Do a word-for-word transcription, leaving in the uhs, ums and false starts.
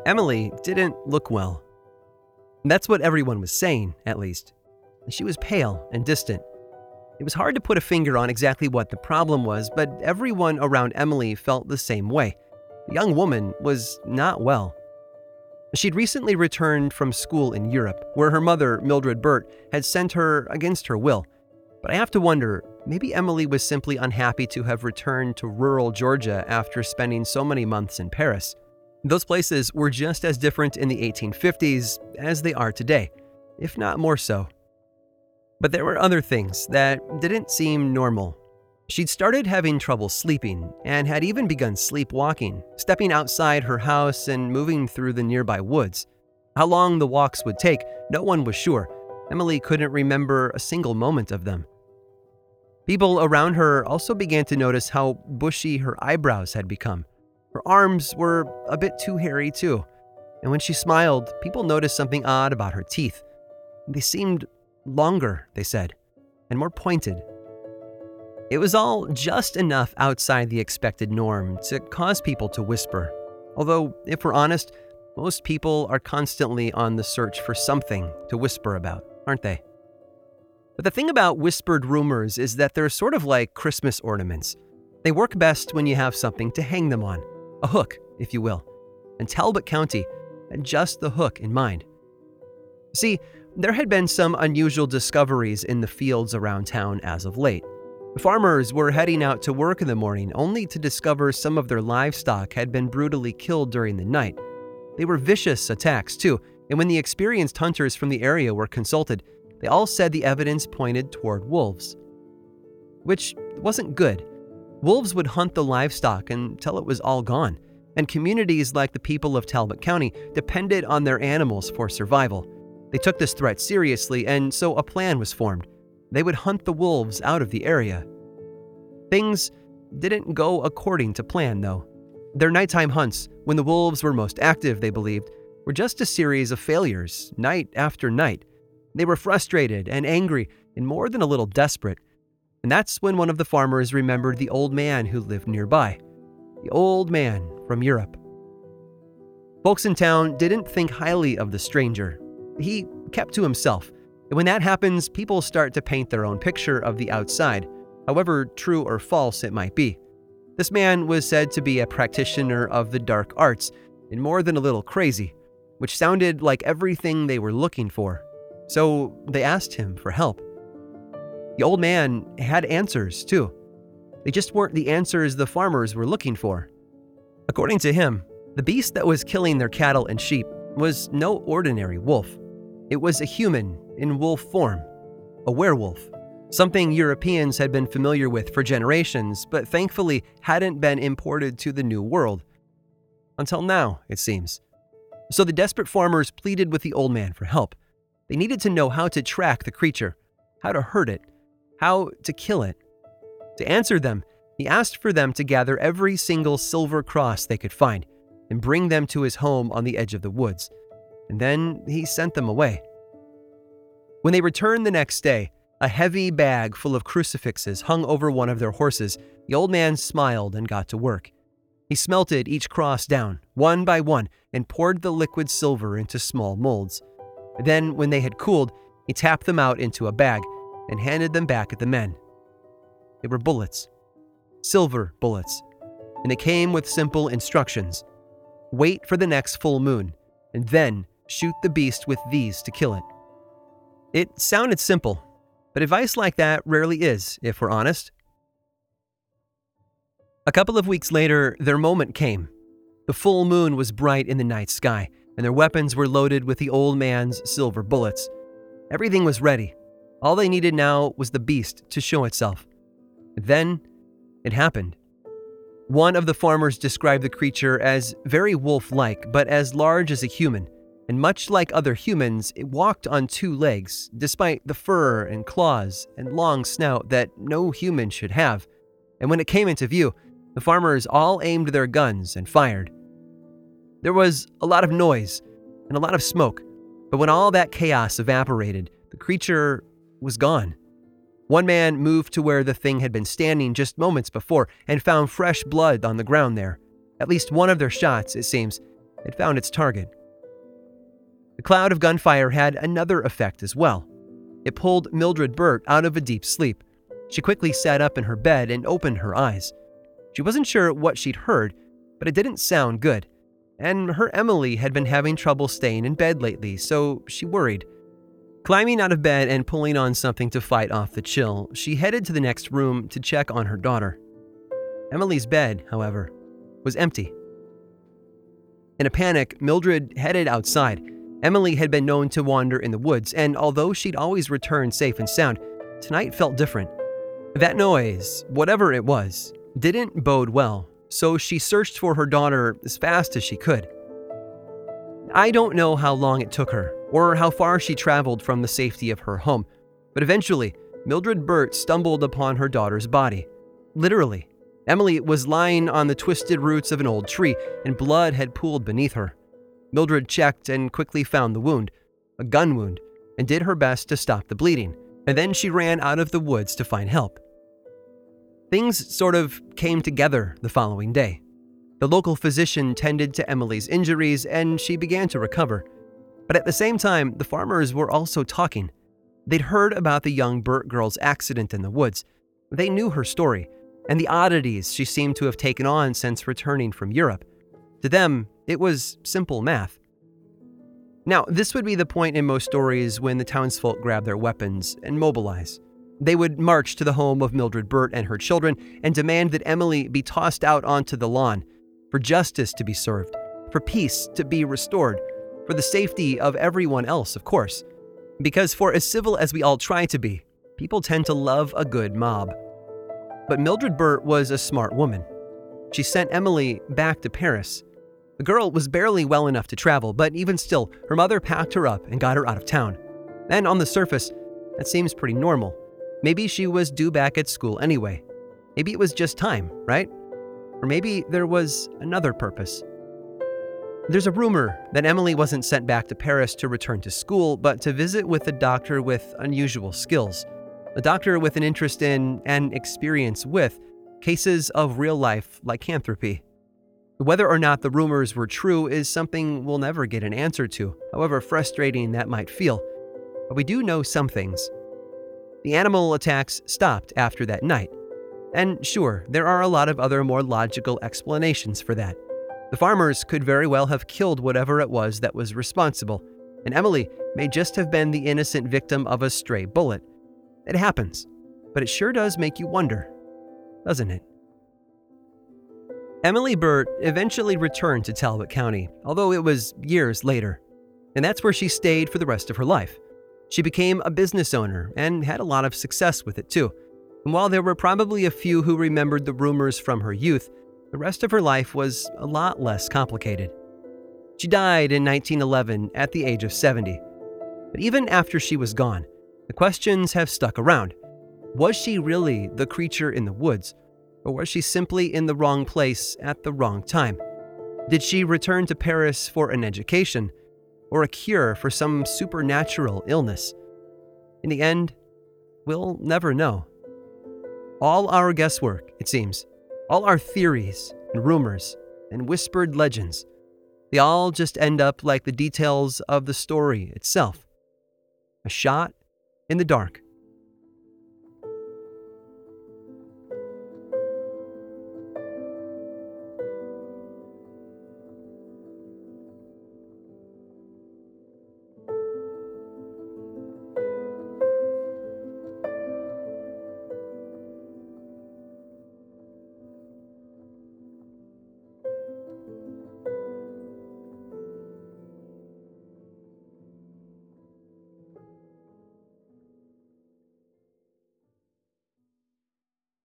Emily didn't look well. That's what everyone was saying, at least. She was pale and distant. It was hard to put a finger on exactly what the problem was, but everyone around Emily felt the same way. The young woman was not well. She'd recently returned from school in Europe, where her mother, Mildred Burt, had sent her against her will. But I have to wonder, maybe Emily was simply unhappy to have returned to rural Georgia after spending so many months in Paris. Those places were just as different in the eighteen fifties as they are today, if not more so. But there were other things that didn't seem normal. She'd started having trouble sleeping and had even begun sleepwalking, stepping outside her house and moving through the nearby woods. How long the walks would take, no one was sure. Emily couldn't remember a single moment of them. People around her also began to notice how bushy her eyebrows had become. Her arms were a bit too hairy too, and when she smiled, people noticed something odd about her teeth. They seemed longer, they said, and more pointed. It was all just enough outside the expected norm to cause people to whisper. Although, if we're honest, most people are constantly on the search for something to whisper about, aren't they? But the thing about whispered rumors is that they're sort of like Christmas ornaments. They work best when you have something to hang them on, a hook, if you will. And Talbot County had just the hook in mind. See, there had been some unusual discoveries in the fields around town as of late. Farmers were heading out to work in the morning only to discover some of their livestock had been brutally killed during the night. They were vicious attacks too, and when the experienced hunters from the area were consulted, they all said the evidence pointed toward wolves. Which wasn't good. Wolves would hunt the livestock until it was all gone, and communities like the people of Talbot County depended on their animals for survival. They took this threat seriously, and so a plan was formed. They would hunt the wolves out of the area. Things didn't go according to plan, though. Their nighttime hunts, when the wolves were most active, they believed, were just a series of failures, night after night. They were frustrated and angry and more than a little desperate. And that's when one of the farmers remembered the old man who lived nearby. The old man from Europe. Folks in town didn't think highly of the stranger. He kept to himself. And when that happens, people start to paint their own picture of the outside, however true or false it might be. This man was said to be a practitioner of the dark arts and more than a little crazy, which sounded like everything they were looking for. So they asked him for help. The old man had answers, too. They just weren't the answers the farmers were looking for. According to him, the beast that was killing their cattle and sheep was no ordinary wolf. It was a human in wolf form, a werewolf, something Europeans had been familiar with for generations, but thankfully hadn't been imported to the New World. Until now, it seems. So the desperate farmers pleaded with the old man for help. They needed to know how to track the creature, how to hurt it, how to kill it. To answer them, he asked for them to gather every single silver cross they could find and bring them to his home on the edge of the woods. And then he sent them away. When they returned the next day, a heavy bag full of crucifixes hung over one of their horses. The old man smiled and got to work. He smelted each cross down, one by one, and poured the liquid silver into small molds. Then, when they had cooled, he tapped them out into a bag and handed them back at the men. They were bullets. Silver bullets. And they came with simple instructions. Wait for the next full moon, and then shoot the beast with these to kill it. It sounded simple, but advice like that rarely is, if we're honest. A couple of weeks later, their moment came. The full moon was bright in the night sky, and their weapons were loaded with the old man's silver bullets. Everything was ready. All they needed now was the beast to show itself. Then, it happened. One of the farmers described the creature as very wolf-like, but as large as a human. And much like other humans, it walked on two legs, despite the fur and claws and long snout that no human should have. And when it came into view, the farmers all aimed their guns and fired. There was a lot of noise and a lot of smoke, but when all that chaos evaporated, the creature was gone. One man moved to where the thing had been standing just moments before and found fresh blood on the ground there. At least one of their shots, it seems, had found its target. The cloud of gunfire had another effect as well. It pulled Mildred Burt out of a deep sleep. She quickly sat up in her bed and opened her eyes. She wasn't sure what she'd heard, but it didn't sound good. And her Emily had been having trouble staying in bed lately, so she worried. Climbing out of bed and pulling on something to fight off the chill, she headed to the next room to check on her daughter. Emily's bed, however, was empty. In a panic, Mildred headed outside. Emily had been known to wander in the woods, and although she'd always returned safe and sound, tonight felt different. That noise, whatever it was, didn't bode well, so she searched for her daughter as fast as she could. I don't know how long it took her, or how far she traveled from the safety of her home, but eventually, Mildred Burt stumbled upon her daughter's body. Literally, Emily was lying on the twisted roots of an old tree, and blood had pooled beneath her. Mildred checked and quickly found the wound, a gun wound, and did her best to stop the bleeding, and then she ran out of the woods to find help. Things sort of came together the following day. The local physician tended to Emily's injuries, and she began to recover. But at the same time, the farmers were also talking. They'd heard about the young Burt girl's accident in the woods. They knew her story, and the oddities she seemed to have taken on since returning from Europe. To them, it was simple math. Now, this would be the point in most stories when the townsfolk grab their weapons and mobilize. They would march to the home of Mildred Burt and her children and demand that Emily be tossed out onto the lawn, for justice to be served, for peace to be restored, for the safety of everyone else, of course. Because for as civil as we all try to be, people tend to love a good mob. But Mildred Burt was a smart woman. She sent Emily back to Paris. The girl was barely well enough to travel, but even still, her mother packed her up and got her out of town. And on the surface, that seems pretty normal. Maybe she was due back at school anyway. Maybe it was just time, right? Or maybe there was another purpose. There's a rumor that Emily wasn't sent back to Paris to return to school, but to visit with a doctor with unusual skills. A doctor with an interest in, and experience with, cases of real-life lycanthropy. Whether or not the rumors were true is something we'll never get an answer to, however frustrating that might feel. But we do know some things. The animal attacks stopped after that night. And sure, there are a lot of other more logical explanations for that. The farmers could very well have killed whatever it was that was responsible, and Emily may just have been the innocent victim of a stray bullet. It happens, but it sure does make you wonder, doesn't it? Emily Burt eventually returned to Talbot County, although it was years later, and that's where she stayed for the rest of her life. She became a business owner and had a lot of success with it too. And while there were probably a few who remembered the rumors from her youth, the rest of her life was a lot less complicated. She died in nineteen eleven at the age of seventy. But even after she was gone, the questions have stuck around. Was she really the creature in the woods? Or was she simply in the wrong place at the wrong time? Did she return to Paris for an education? Or a cure for some supernatural illness? In the end, we'll never know. All our guesswork, it seems, all our theories and rumors and whispered legends, they all just end up like the details of the story itself. A shot in the dark.